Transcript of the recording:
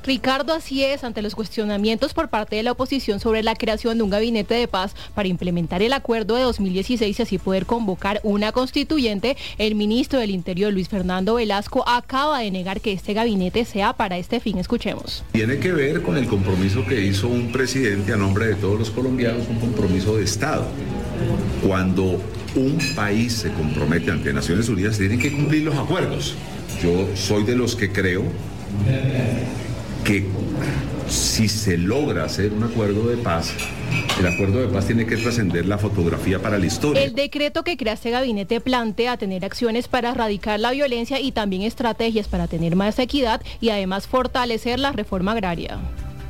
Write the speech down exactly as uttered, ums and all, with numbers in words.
Ricardo, así es, ante los cuestionamientos por parte de la oposición sobre la creación de un gabinete de paz para implementar el acuerdo de dos mil dieciséis y así poder convocar una constituyente, el ministro del Interior, Luis Fernando Velasco, acaba de negar que este gabinete sea para este fin. Escuchemos. Tiene que ver con el compromiso que hizo un presidente a nombre de todos los colombianos, un compromiso de Estado. Cuando un país se compromete ante Naciones Unidas, tienen que cumplir los acuerdos. Yo soy de los que creo que si se logra hacer un acuerdo de paz, el acuerdo de paz tiene que trascender la fotografía para la historia. El decreto que crea este gabinete plantea tener acciones para erradicar la violencia y también estrategias para tener más equidad y además fortalecer la reforma agraria.